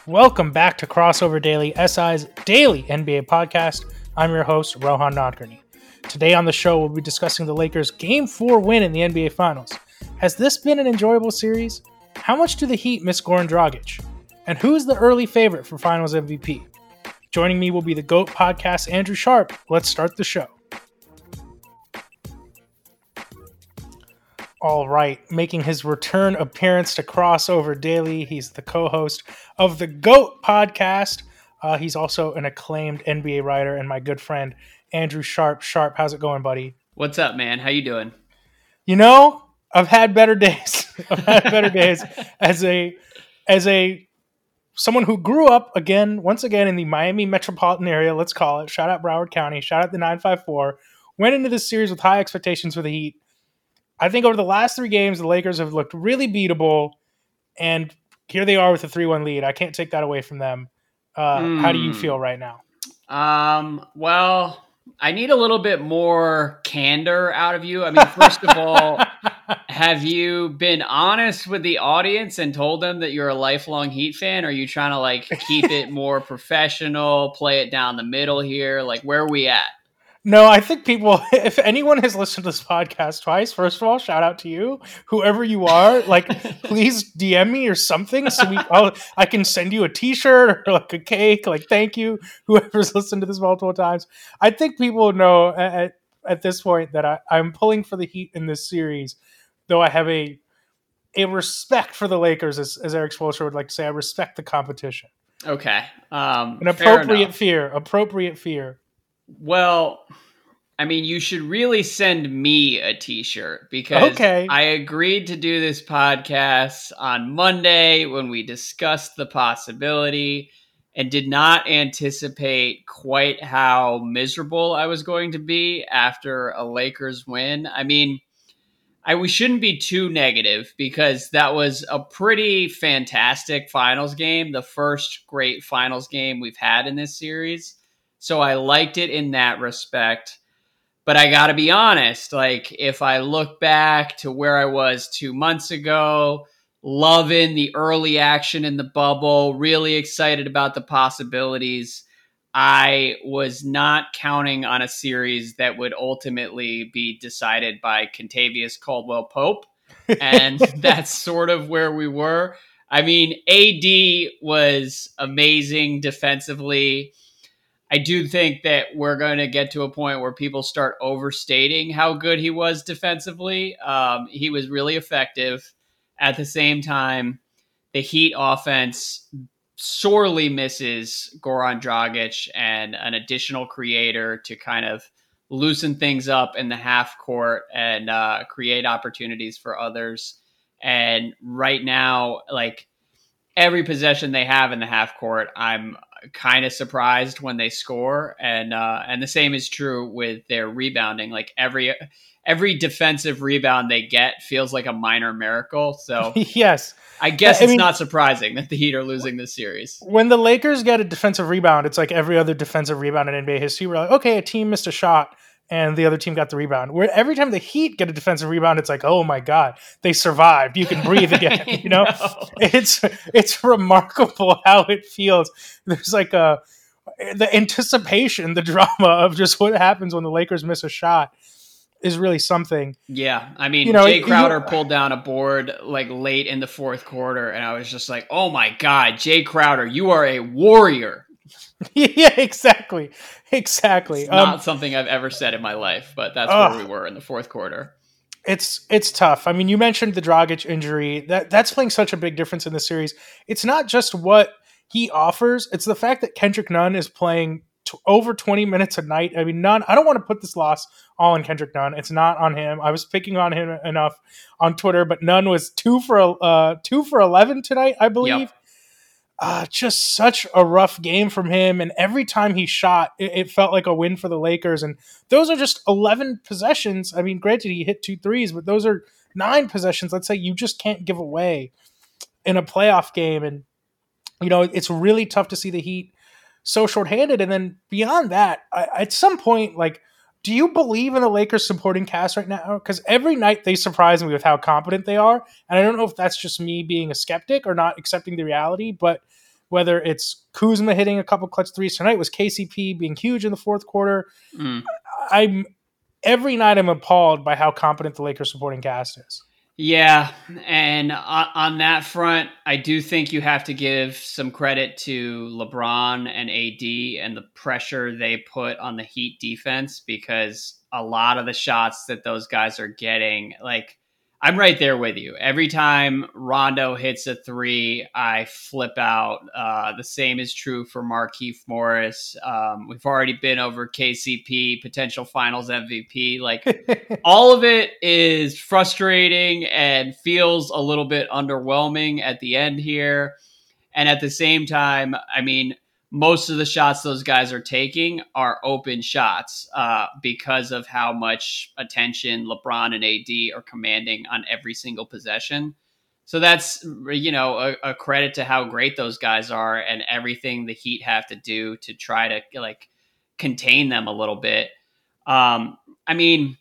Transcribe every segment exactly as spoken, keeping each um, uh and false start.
Welcome back to Crossover Daily, S I's daily N B A podcast. I'm your host, Rohan Nadkarni. Today on the show, we'll be discussing the Lakers' Game four win in the N B A Finals. Has this been an enjoyable series? How much do the Heat miss Goran Dragic? And who's the early favorite for Finals M V P? Joining me will be the GOAT podcast, Andrew Sharp. Let's start the show. All right, making his return appearance to Crossover Daily, he's the co-host of the GOAT podcast. Uh, he's also an acclaimed N B A writer and my good friend, Andrew Sharp. Sharp, how's it going, buddy? What's up, man? How you doing? You know, I've had better days. I've had better days as a as a someone who grew up again, once again in the Miami metropolitan area. Let's call it. Shout out Broward County. Shout out the nine five four. Went into this series with high expectations for the Heat. I think over the last three games, the Lakers have looked really beatable, and here they are with a three one lead. I can't take that away from them. Uh, mm. How do you feel right now? Um, well, I need a little bit more candor out of you. I mean, first of all, have you been honest with the audience and told them that you're a lifelong Heat fan? Or are you trying to like keep it more professional, play it down the middle here? Like, where are we at? No, I think people, if anyone has listened to this podcast twice, first of all, shout out to you, whoever you are, like, please D M me or something so we, I'll, I can send you a t-shirt or like a cake, like, thank you, whoever's listened to this multiple times. I think people know at, at this point that I, I'm pulling for the Heat in this series, though I have a a respect for the Lakers, as, as Eric Spoelstra would like to say. I respect the competition. Okay. Um, An appropriate fear, appropriate fear. Well, I mean, you should really send me a t-shirt because okay. I agreed to do this podcast on Monday when we discussed the possibility and did not anticipate quite how miserable I was going to be after a Lakers win. I mean, I we shouldn't be too negative because that was a pretty fantastic finals game, the first great finals game we've had in this series. So I liked it in that respect, but I got to be honest, like if I look back to where I was two months ago, loving the early action in the bubble, really excited about the possibilities, I was not counting on a series that would ultimately be decided by Kentavious Caldwell-Pope, and that's sort of where we were. I mean, A D was amazing defensively. I do think that we're going to get to a point where people start overstating how good he was defensively. Um, he was really effective. At the same time, the Heat offense sorely misses Goran Dragic and an additional creator to kind of loosen things up in the half court and uh, create opportunities for others. And right now, like every possession they have in the half court, I'm kind of surprised when they score, and uh and the same is true with their rebounding. Like every every defensive rebound they get feels like a minor miracle. So yes, I guess I it's mean, not surprising that the Heat are losing this series. When the Lakers get a defensive rebound, it's like every other defensive rebound in N B A history. We're like, okay, a team missed a shot and the other team got the rebound. Where every time the Heat get a defensive rebound, it's like, oh my God, they survived. You can breathe again. You know, know, it's it's remarkable how it feels. There's like a the anticipation, the drama of just what happens when the Lakers miss a shot is really something. Yeah, I mean, you know, Jay Crowder you, pulled down a board like late in the fourth quarter, and I was just like, oh my God, Jay Crowder, you are a warrior. Yeah, exactly. Exactly. It's not um, something I've ever said in my life, but that's uh, where we were in the fourth quarter. It's it's tough. I mean, you mentioned the Dragic injury. That that's playing such a big difference in the series. It's not just what he offers. It's the fact that Kendrick Nunn is playing t- over twenty minutes a night. I mean, Nunn, I don't want to put this loss all on Kendrick Nunn. It's not on him. I was picking on him enough on Twitter, but Nunn was two for uh, two for eleven tonight, I believe. Yep. Uh, just such a rough game from him. And every time he shot, it, it felt like a win for the Lakers. And those are just eleven possessions. I mean, granted, he hit two threes, but those are nine possessions. Let's say you just can't give away in a playoff game. And, you know, it's really tough to see the Heat so shorthanded. And then beyond that, I, at some point, like, do you believe in the Lakers supporting cast right now? Because every night they surprise me with how competent they are. And I don't know if that's just me being a skeptic or not accepting the reality, but whether it's Kuzma hitting a couple clutch threes tonight, was K C P being huge in the fourth quarter. Mm. I'm every night I'm appalled by how competent the Lakers supporting cast is. Yeah, and on, on that front, I do think you have to give some credit to LeBron and A D and the pressure they put on the Heat defense, because a lot of the shots that those guys are getting, like, I'm right there with you. Every time Rondo hits a three, I flip out. Uh, the same is true for Markieff Morris. Um, we've already been over K C P, potential finals M V P. Like, all of it is frustrating and feels a little bit underwhelming at the end here. And at the same time, I mean, most of the shots those guys are taking are open shots uh, because of how much attention LeBron and A D are commanding on every single possession. So that's, you know, a, a credit to how great those guys are and everything the Heat have to do to try to, like, contain them a little bit. Um, I mean,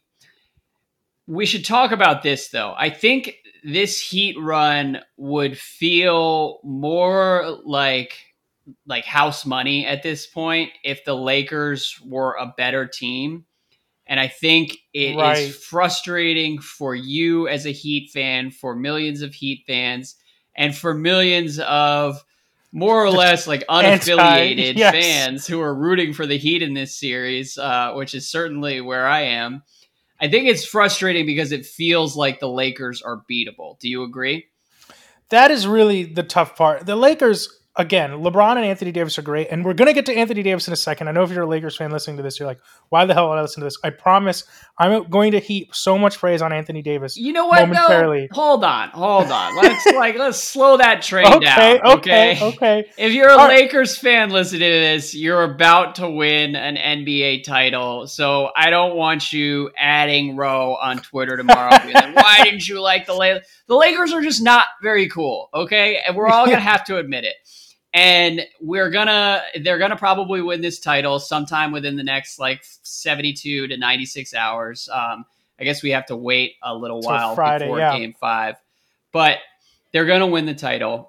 we should talk about this, though. I think this Heat run would feel more like like house money at this point if the Lakers were a better team. And I think it right. is frustrating for you as a Heat fan, for millions of Heat fans, and for millions of more or less like unaffiliated Anti, yes. fans who are rooting for the Heat in this series, uh, which is certainly where I am. I think it's frustrating because it feels like the Lakers are beatable. Do you agree? That is really the tough part. The Lakers, again, LeBron and Anthony Davis are great, and we're going to get to Anthony Davis in a second. I know if you're a Lakers fan listening to this, you're like, why the hell would I listen to this? I promise I'm going to heap so much praise on Anthony Davis. You know what? Momentarily. No, hold on, hold on. Let's like let's slow that train okay, down. Okay, okay, okay. If you're a All Lakers right. fan listening to this, you're about to win an N B A title. So I don't want you adding Roe on Twitter tomorrow. Being like, why didn't you like the Lakers? The Lakers are just not very cool, okay? And we're all gonna have to admit it. And we're gonna, they're gonna probably win this title sometime within the next like seventy-two to ninety-six hours. Um, I guess we have to wait a little Till while Friday, before yeah. Game Five, but they're gonna win the title.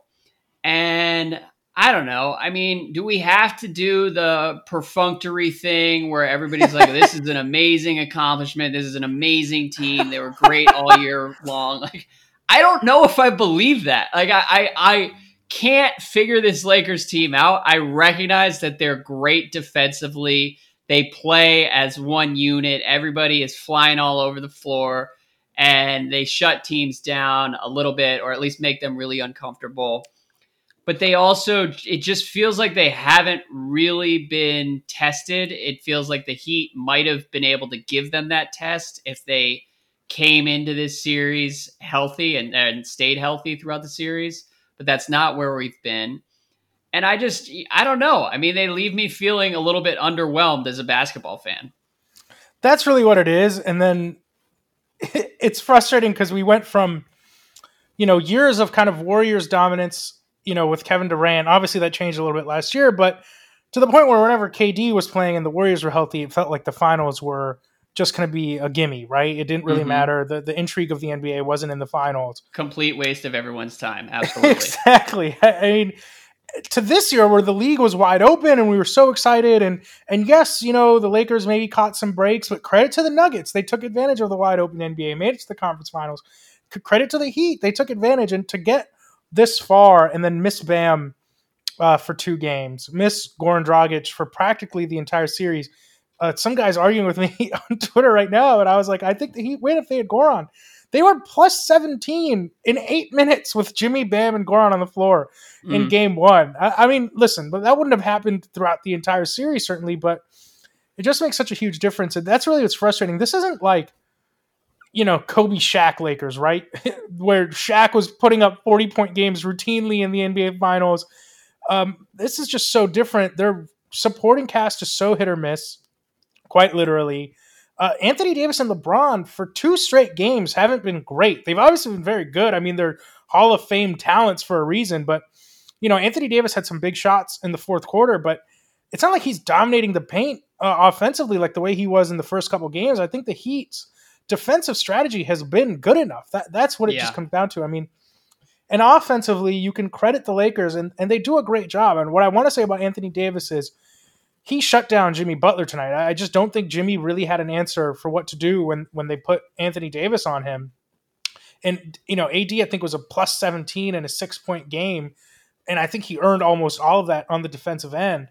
And I don't know. I mean, do we have to do the perfunctory thing where everybody's like, "This is an amazing accomplishment. This is an amazing team. They were great all year long." Like, I don't know if I believe that. Like, I, I, I can't figure this Lakers team out. I recognize that they're great defensively. They play as one unit. Everybody is flying all over the floor, and they shut teams down a little bit, or at least make them really uncomfortable. But they also, it just feels like they haven't really been tested. It feels like the Heat might have been able to give them that test if they came into this series healthy and, and stayed healthy throughout the series. But that's not where we've been. And I just, I don't know. I mean, they leave me feeling a little bit underwhelmed as a basketball fan. That's really what it is. And then it's frustrating because we went from, you know, years of kind of Warriors dominance, you know, with Kevin Durant. Obviously that changed a little bit last year, but to the point where whenever K D was playing and the Warriors were healthy, it felt like the finals were just going to be a gimme, right? It didn't really mm-hmm. matter. The the intrigue of the N B A wasn't in the finals. Complete waste of everyone's time. Absolutely. Exactly. I mean, to this year where the league was wide open and we were so excited, and and yes, you know, the Lakers maybe caught some breaks, but credit to the Nuggets. They took advantage of the wide open N B A, made it to the conference finals. Credit to the Heat. They took advantage, and to get this far and then miss Bam uh, for two games, miss Goran Dragic for practically the entire series. Uh, some guy's arguing with me on Twitter right now, and I was like, I think the Heat win if they had Goran. They were plus seventeen in eight minutes with Jimmy, Bam, and Goran on the floor mm. in game one. I, I mean, listen, but that wouldn't have happened throughout the entire series, certainly, but it just makes such a huge difference. And that's really what's frustrating. This isn't like, you know, Kobe Shaq Lakers, right? Where Shaq was putting up forty-point games routinely in the N B A Finals. Um, this is just so different. Their supporting cast is so hit or miss. Quite literally. Uh, Anthony Davis and LeBron for two straight games haven't been great. They've obviously been very good. I mean, they're Hall of Fame talents for a reason, but, you know, Anthony Davis had some big shots in the fourth quarter, but it's not like he's dominating the paint uh, offensively like the way he was in the first couple games. I think the Heat's defensive strategy has been good enough. That That's what it yeah. just comes down to. I mean, And offensively, you can credit the Lakers, and, and they do a great job. And what I want to say about Anthony Davis is he shut down Jimmy Butler tonight. I just don't think Jimmy really had an answer for what to do when, when they put Anthony Davis on him. And, you know, A D, I think, was a plus seventeen in a six-point game. And I think he earned almost all of that on the defensive end.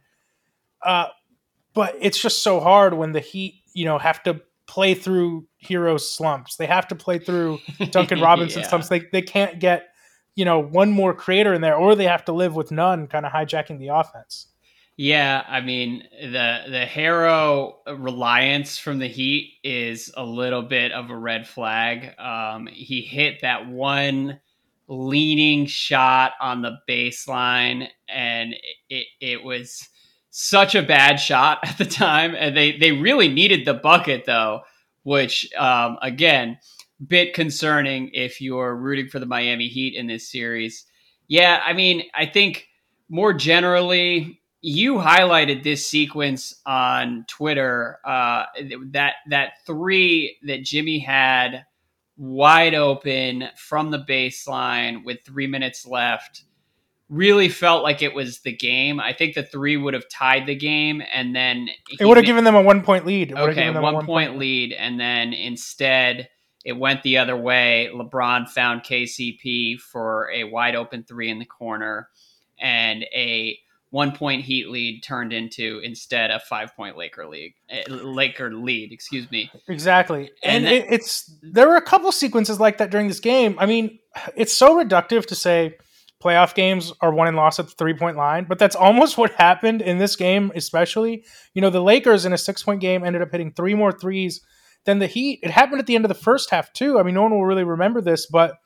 Uh, but it's just so hard when the Heat, you know, have to play through Hero's slumps. They have to play through Duncan Robinson yeah. slumps. They, they can't get, you know, one more creator in there, or they have to live with none kind of hijacking the offense. Yeah, I mean, the the Hero reliance from the Heat is a little bit of a red flag. Um, he hit that one leaning shot on the baseline, and it it was such a bad shot at the time. And they, they really needed the bucket, though, which, um, again, bit concerning if you're rooting for the Miami Heat in this series. Yeah, I mean, I think more generally, you highlighted this sequence on Twitter, uh, that that three that Jimmy had wide open from the baseline with three minutes left really felt like it was the game. I think the three would have tied the game, and then it would have given them a one-point lead. It okay, one, one point lead, and then instead it went the other way. LeBron found K C P for a wide open three in the corner, and a one-point Heat lead turned into instead a five-point Laker league, Laker lead. Excuse me. Exactly, and, and it, it's there were a couple sequences like that during this game. I mean, it's so reductive to say playoff games are won and lost at the three-point line, but that's almost what happened in this game, especially. You know, the Lakers in a six-point game ended up hitting three more threes than the Heat. It happened at the end of the first half, too. I mean, no one will really remember this, but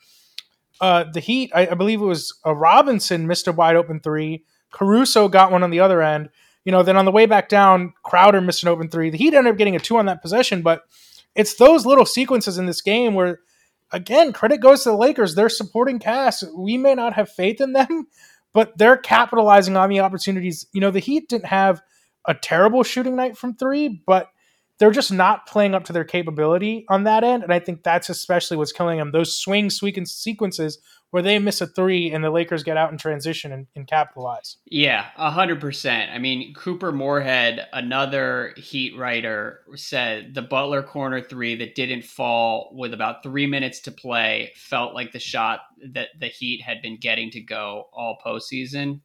uh, the Heat, I, I believe it was a Robinson missed a wide open three. Caruso got one on the other end. You know, then on the way back down, Crowder missed an open three. The Heat ended up getting a two on that possession, but it's those little sequences in this game where, again, credit goes to the Lakers. They're supporting cast. We may not have faith in them, but they're capitalizing on the opportunities. You know, the Heat didn't have a terrible shooting night from three, but they're just not playing up to their capability on that end. And I think that's especially what's killing them. Those swing sequences where they miss a three and the Lakers get out in transition and, and capitalize. Yeah, a hundred percent. I mean, Cooper Moorhead, another Heat writer, said the Butler corner three that didn't fall with about three minutes to play felt like the shot that the Heat had been getting to go all postseason.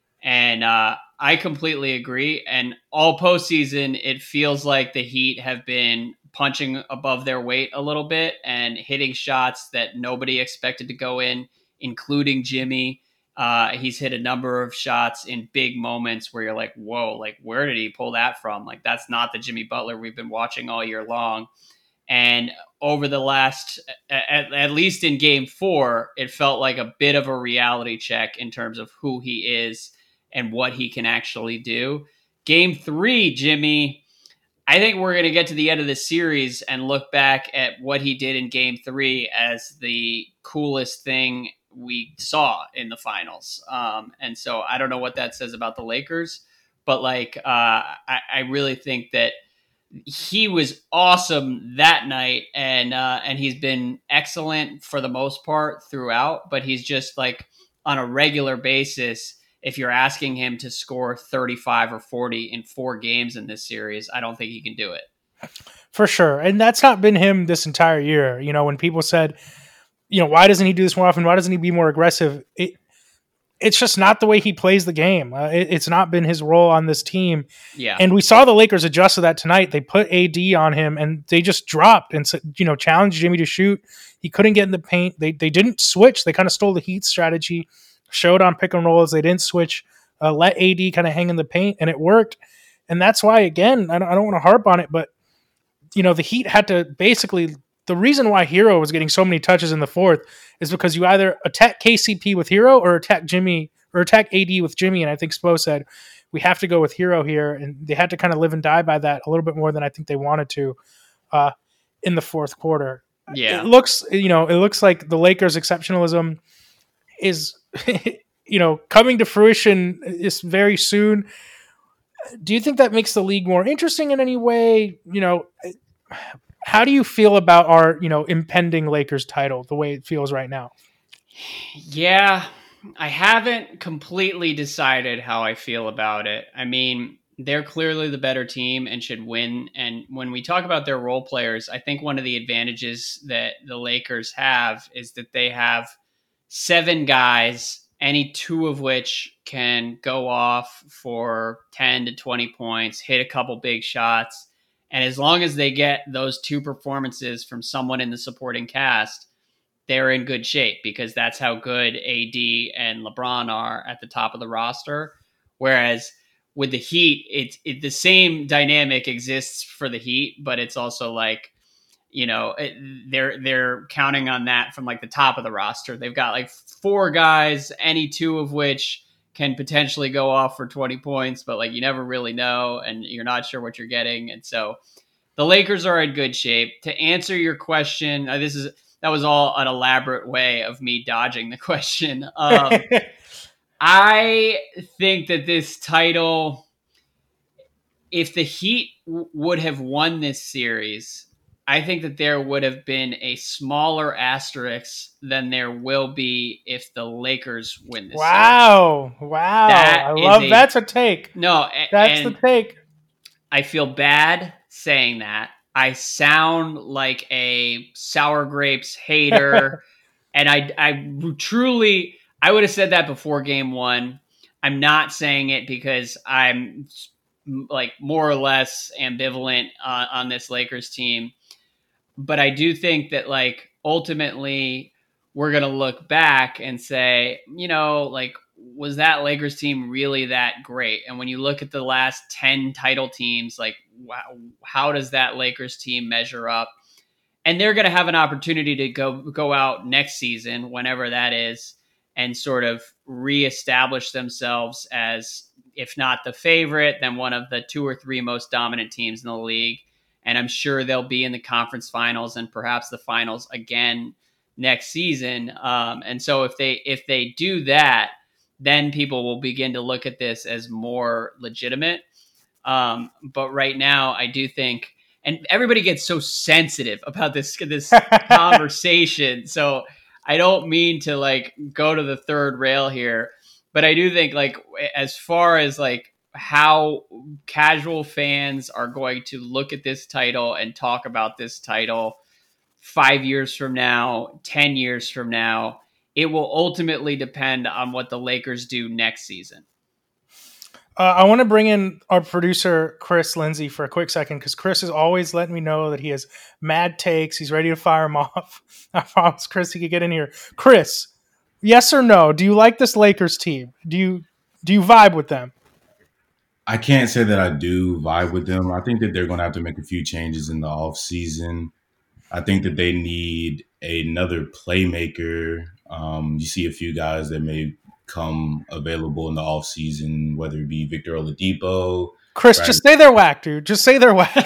And uh, I completely agree. And all postseason, it feels like the Heat have been punching above their weight a little bit and hitting shots that nobody expected to go in, including Jimmy. Uh, he's hit a number of shots in big moments where you're like, whoa, like, where did he pull that from? Like, that's not the Jimmy Butler we've been watching all year long. And over the last, at, at least in game four, it felt like a bit of a reality check in terms of who he is and what he can actually do. Game three, Jimmy, I think we're going to get to the end of the series and look back at what he did in game three as the coolest thing we saw in the finals. Um, and so I don't know what that says about the Lakers, but like, uh, I, I really think that he was awesome that night, and, uh, and he's been excellent for the most part throughout, but he's just like on a regular basis. If you're asking him to score thirty-five or forty in four games in this series, I don't think he can do it. For sure. And that's not been him this entire year. You know, when people said, you know, why doesn't he do this more often? Why doesn't he be more aggressive? It, it's just not the way he plays the game. Uh, it, it's not been his role on this team. Yeah. And we saw the Lakers adjust to that tonight. They put A D on him and they just dropped and, you know, challenged Jimmy to shoot. He couldn't get in the paint. They, they didn't switch. They kind of stole the Heat strategy. Showed on pick and rolls. They didn't switch, uh, let A D kind of hang in the paint, and it worked. And that's why, again, I don't, I don't want to harp on it, but, you know, the Heat had to basically – the reason why Hero was getting so many touches in the fourth is because you either attack K C P with Hero or attack Jimmy – or attack A D with Jimmy. And I think Spo said, we have to go with Hero here. And they had to kind of live and die by that a little bit more than I think they wanted to uh, in the fourth quarter. Yeah. It looks – you know, it looks like the Lakers' exceptionalism is – you know, coming to fruition is very soon. Do you think that makes the league more interesting in any way? You know, how do you feel about our, you know, impending Lakers title, the way it feels right now? Yeah, I haven't completely decided how I feel about it. I mean, they're clearly the better team and should win. And when we talk about their role players, I think one of the advantages that the Lakers have is that they have seven guys, any two of which can go off for ten to twenty points, hit a couple big shots. And as long as they get those two performances from someone in the supporting cast, they're in good shape because that's how good A D and LeBron are at the top of the roster. Whereas with the Heat, it's it, the same dynamic exists for the Heat, but it's also like, you know, it, they're they're counting on that from like the top of the roster. They've got like four guys, any two of which can potentially go off for twenty points, but like you never really know, and you're not sure what you're getting. And so the Lakers are in good shape. To answer your question, uh, this is that was all an elaborate way of me dodging the question. Um, I think that this title, if the Heat w- would have won this series, I think that there would have been a smaller asterisk than there will be if the Lakers win this wow. series. Wow. That I is love a- that's a take. No, That's and the take. I feel bad saying that. I sound like a sour grapes hater. And I, I truly, I would have said that before game one. I'm not saying it because I'm like more or less ambivalent uh, on this Lakers team. But I do think that like ultimately we're going to look back and say, you know, like, was that Lakers team really that great? And when you look at the last ten title teams, like, wow, how does that Lakers team measure up? And they're going to have an opportunity to go go out next season, whenever that is, and sort of reestablish themselves as, if not the favorite, then one of the two or three most dominant teams in the league. And I'm sure they'll be in the conference finals and perhaps the finals again next season. Um, and so if they if they do that, then people will begin to look at this as more legitimate. Um, but right now, I do think, and everybody gets so sensitive about this this conversation. So I don't mean to like go to the third rail here, but I do think like as far as like how casual fans are going to look at this title and talk about this title five years from now, ten years from now, it will ultimately depend on what the Lakers do next season. Uh, I want to bring in our producer, Chris Lindsay, for a quick second, because Chris is always letting me know that he has mad takes. He's ready to fire them off. I promised Chris he could get in here. Chris, yes or no? Do you like this Lakers team? Do you do you vibe with them? I can't say that I do vibe with them. I think that they're going to have to make a few changes in the offseason. I think that they need another playmaker. Um, you see a few guys that may come available in the offseason, whether it be Victor Oladipo. Chris, Brad- just say they're whack, dude. Just say they're whack.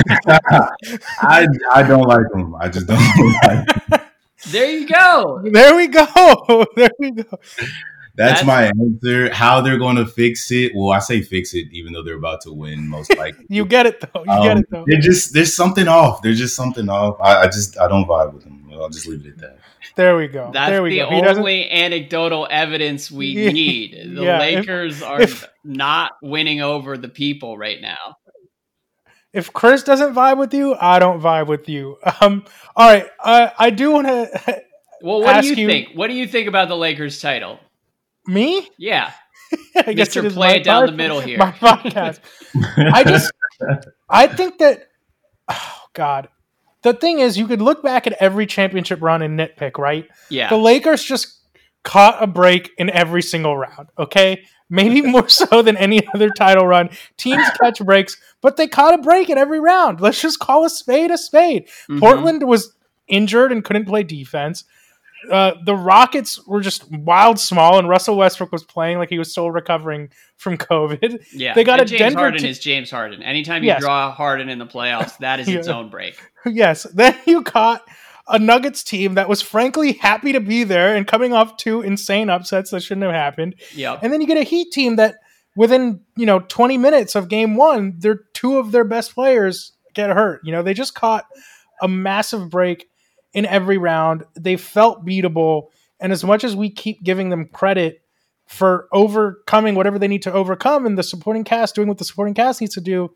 I, I don't like them. I just don't like them. There you go. There we go. There we go. That's, That's my answer. How they're going to fix it? Well, I say fix it, even though they're about to win, most likely. You get it though. You um, get it though. They're just there's something off. There's just something off. I, I just I don't vibe with them. I'll just leave it at that. There we go. That's there we the go. only anecdotal evidence we Yeah. need. The Yeah. Lakers if, are if, not winning over the people right now. If Chris doesn't vibe with you, I don't vibe with you. Um. All right. I I do want to. Well, what do you, you think? What do you think about the Lakers title? Me? Yeah. I guess Mister it is Play it down podcast, the middle here. My podcast. I just, I think that, oh God, the thing is, you could look back at every championship run and nitpick, right? Yeah. The Lakers just caught a break in every single round. Okay, maybe more so than any other title run. Teams catch breaks, but they caught a break in every round. Let's just call a spade a spade. Mm-hmm. Portland was injured and couldn't play defense. Uh, the Rockets were just wild small, and Russell Westbrook was playing like he was still recovering from COVID. Yeah, they got and a James Denver Harden te- is James Harden. Anytime you yes. draw Harden in the playoffs, that is its yeah. own break. Yes. Then you caught a Nuggets team that was frankly happy to be there and coming off two insane upsets that shouldn't have happened. Yep. And then you get a Heat team that within, you know, twenty minutes of game one, their two of their best players get hurt. You know, they just caught a massive break in every round. They felt beatable. And as much as we keep giving them credit for overcoming whatever they need to overcome and the supporting cast doing what the supporting cast needs to do,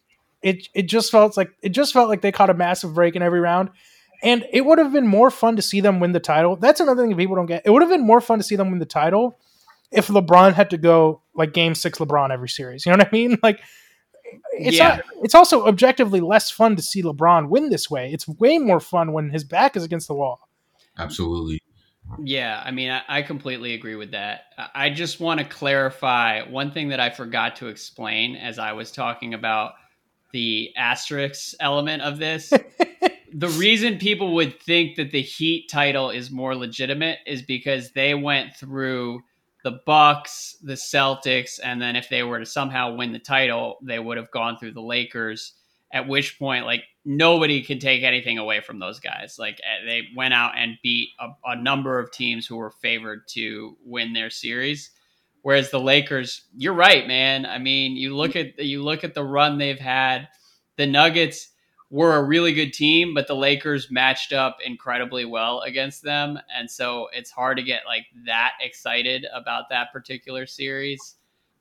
it it just felt like it just felt like they caught a massive break in every round. And it would have been more fun to see them win the title. That's another thing that people don't get. It would have been more fun to see them win the title if LeBron had to go like game six LeBron every series. You know what I mean? Like it's yeah. not, it's also objectively less fun to see LeBron win this way. It's way more fun when his back is against the wall. Absolutely. Yeah, I mean, I, I completely agree with that. I just want to clarify one thing that I forgot to explain as I was talking about the asterisk element of this. The reason people would think that the Heat title is more legitimate is because they went through the Bucks, the Celtics, and then if they were to somehow win the title, they would have gone through the Lakers, at which point, like, nobody can take anything away from those guys. Like, they went out and beat a, a number of teams who were favored to win their series. Whereas the Lakers, you're right, man. I mean, you look at you look at the run they've had. The Nuggets were a really good team, but the Lakers matched up incredibly well against them. And so it's hard to get like that excited about that particular series.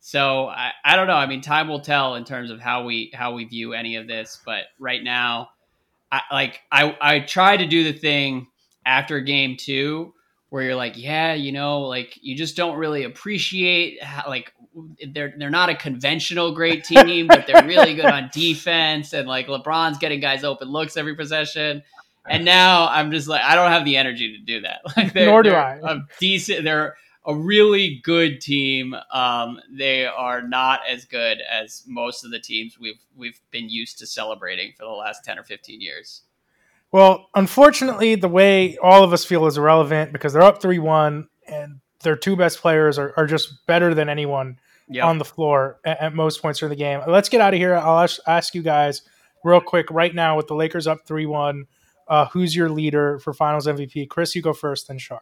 So I, I don't know. I mean, time will tell in terms of how we how we view any of this. But right now, I like I, I try to do the thing after game two where you're like, yeah, you know, like you just don't really appreciate how, like they're they're not a conventional great team, but they're really good on defense, and like LeBron's getting guys open looks every possession. And now I'm just like, I don't have the energy to do that. Like they're, Nor do they're I. a decent, they're a really good team. Um, they are not as good as most of the teams we've we've been used to celebrating for the last ten or fifteen years. Well, unfortunately, the way all of us feel is irrelevant because they're up three one and their two best players are, are just better than anyone yep. on the floor at, at most points during the game. Let's get out of here. I'll ask, ask you guys real quick right now with the Lakers up three one. Uh, who's your leader for Finals M V P? Chris, you go first, then Shar.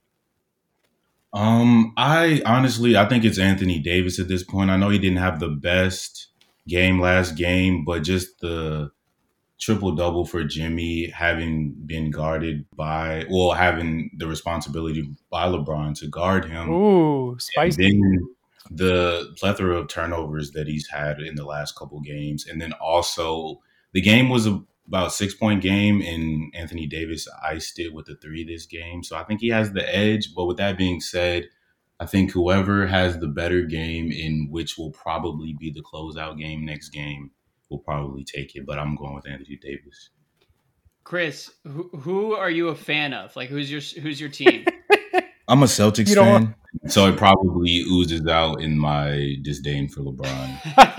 Um, I honestly, I think it's Anthony Davis at this point. I know he didn't have the best game last game, but just the triple-double for Jimmy, having been guarded by, well, having the responsibility by LeBron to guard him. Ooh, spicy. And then the plethora of turnovers that he's had in the last couple games. And then also the game was about six-point game, and Anthony Davis iced it with a three this game. So I think he has the edge. But with that being said, I think whoever has the better game, in which will probably be the closeout game next game, will probably take it, but I'm going with Anthony Davis. Chris, who, who are you a fan of? Like, who's your who's your team? I'm a Celtics You don't fan, want- so it probably oozes out in my disdain for LeBron.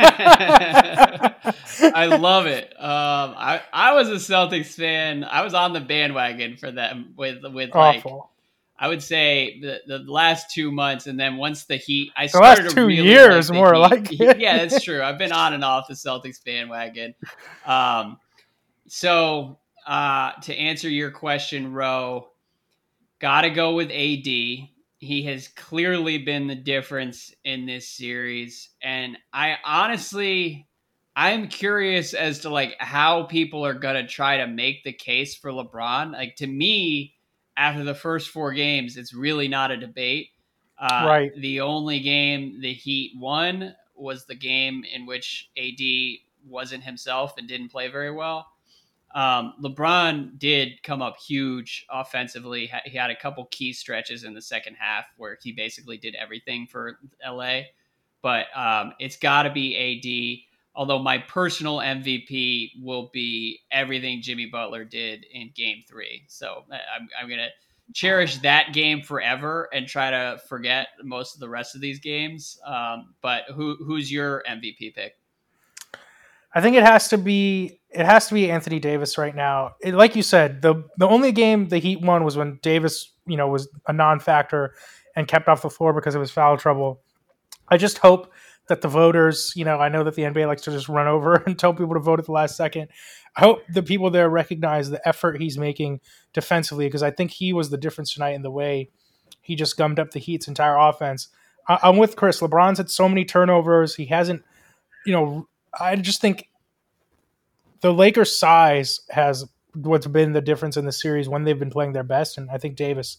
I love it. Um, I I was a Celtics fan. I was on the bandwagon for them with with like Awful. I would say the, the last two months, and then once the Heat, I The started last to two really years, like the more Heat. like it. Yeah, that's true. I've been on and off the Celtics bandwagon. Um, so uh, to answer your question, Ro, gotta go with A D. He has clearly been the difference in this series, and I honestly, I'm curious as to like how people are gonna try to make the case for LeBron. Like to me, after the first four games, it's really not a debate. Uh, Right. The only game the Heat won was the game in which A D wasn't himself and didn't play very well. Um, LeBron did come up huge offensively. He had a couple key stretches in the second half where he basically did everything for L A. But um, it's got to be A D. Although my personal M V P will be everything Jimmy Butler did in game three. So I'm, I'm going to cherish that game forever and try to forget most of the rest of these games. Um, but who who's your M V P pick? I think it has to be it has to be Anthony Davis right now. It, like you said, the the only game the Heat won was when Davis, you know, was a non-factor and kept off the floor because of his foul trouble. I just hope that the voters, you know, I know that the N B A likes to just run over and tell people to vote at the last second. I hope the people there recognize the effort he's making defensively, because I think he was the difference tonight in the way he just gummed up the Heat's entire offense. I, I'm with Chris. LeBron's had so many turnovers. He hasn't, you know, I just think the Lakers' size has what's been the difference in the series when they've been playing their best, and I think Davis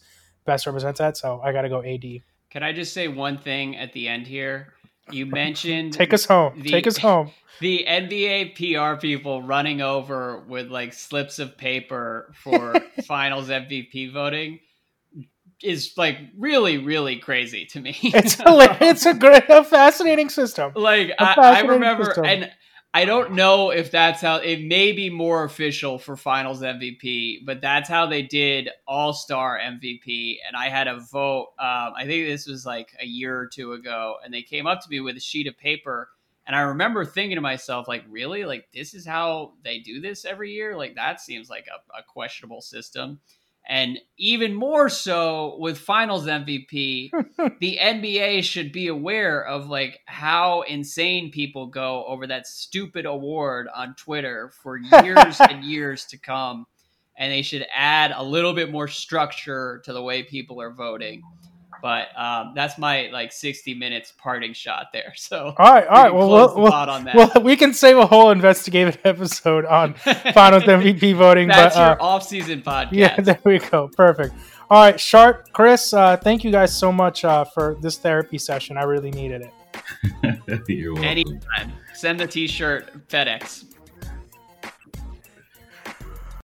best represents that. So I got to go A D. Can I just say one thing at the end here? You mentioned take us home. The, take us home. The N B A P R people running over with like slips of paper for Finals M V P voting is like really, really crazy to me. It's a, it's a great, a fascinating system. Like a I, I remember, system. and I don't know if that's how it may be more official for Finals M V P, but that's how they did All-Star M V P. And I had a vote. Um, I think this was like a year or two ago, and they came up to me with a sheet of paper. And I remember thinking to myself, like, really? Like, this is how they do this every year? Like, that seems like a, a questionable system. And even more so with Finals M V P, the N B A should be aware of like how insane people go over that stupid award on Twitter for years and years to come. And they should add a little bit more structure to the way people are voting. But um, that's my like sixty minutes parting shot there. So all right, all right. Well, we'll, we'll, on that. well, we can save a whole investigative episode on Finals M V P voting. That's but, your uh, off-season podcast. Yeah, there we go. Perfect. All right, Sharp, Chris, uh, thank you guys so much uh, for this therapy session. I really needed it. You're welcome. Anytime. Send the T-shirt FedEx.